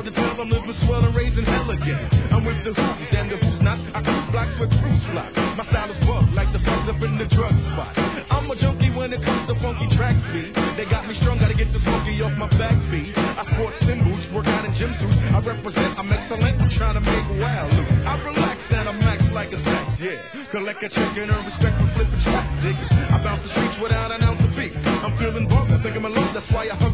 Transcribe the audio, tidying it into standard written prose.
hard to tell, I'm living swell and raising hell again. I'm with the who's and the who's not. I cross blocks with cruise blocks. My style is bug like the bugs up in the drug spot. I'm a junkie when it comes to funky track speed. They got me strung, gotta get the funky off my back feet. I sport symbols, work out in gym suits. I represent, I'm excellent, I'm trying to make wild loot. I relax and I max like a sax, yeah. Collect a check and earn respect for flipping track diggers. I bounce the streets without an ounce of beat. I'm feeling bug, I think I'm in love, that's why I hung